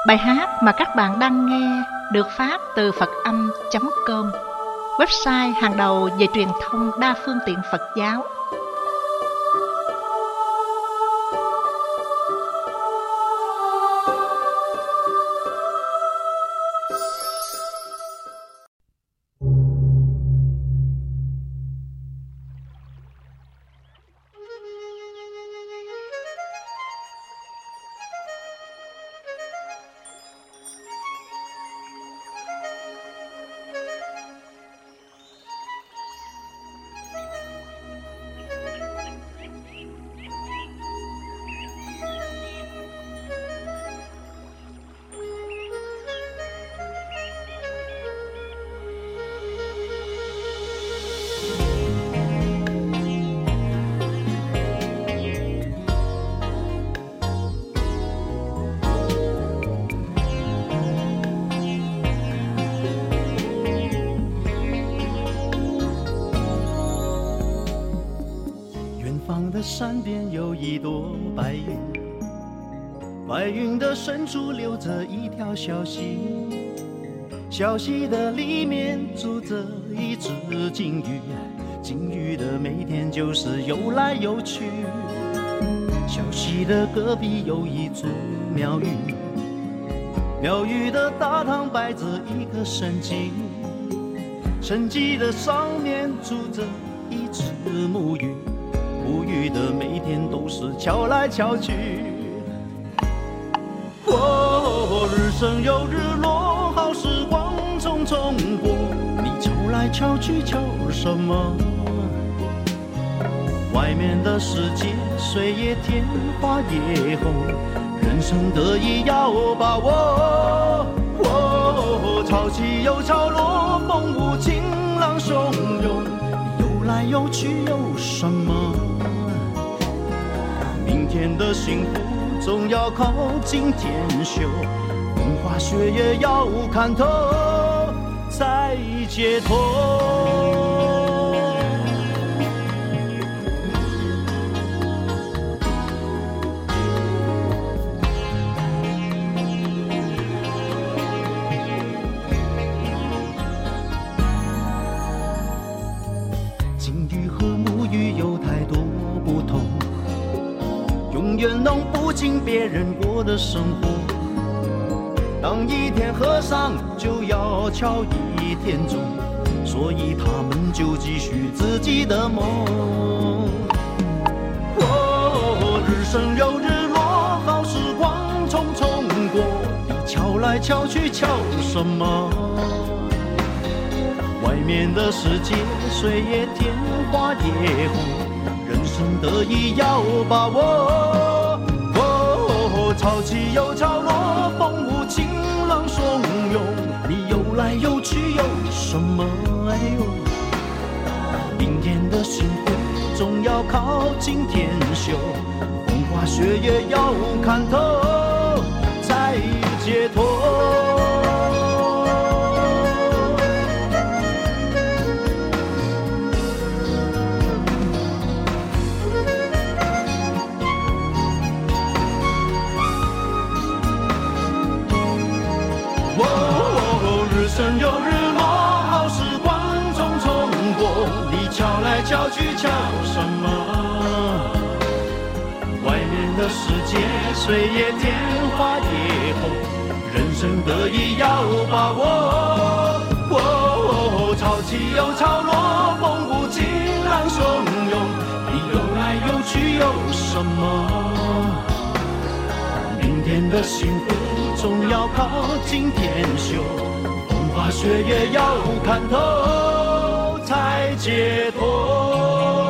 Bài hát mà các bạn đang nghe được phát từ Phật âm.com, website hàng đầu về truyền thông đa phương tiện Phật giáo. 山边有一朵白云，白云的深处流着一条小溪，小溪的里面住着一只金鱼，金鱼的每天就是游来游去。小溪的隔壁有一座庙宇，庙宇的大堂摆着一个神迹，神迹的上面住着一只木鱼，木鱼的每天都是敲来敲去。日升又日落，好时光匆匆过，你敲来敲去敲什么？外面的世界水也甜花也红，人生得意要把握。潮起又潮落，风舞晴朗汹涌，游来游去有什么？明天的幸福总要靠今天修，风花雪月要看透才解脱。金鱼和木鱼有太多不同，永远弄不清别人过的生活。当一天和尚就要敲一天钟，所以他们就继续自己的梦。日升又日落，好时光匆匆过，你敲来敲去敲什么？外面的世界水也甜花也红，人生得意要把握。潮起又潮落，风舞晴朗汹涌，你游来游去有什么？明天的幸福总要靠今天修，风花雪月要看透才解脱。日升又日落，好时光匆匆过，你敲来敲去敲什么？外面的世界水也甜花也红，人生得意要把握。潮起又潮落，风舞晴朗汹涌，你游来游去有什么？明天的幸福总要靠今天修，风花雪月要看透才解脱。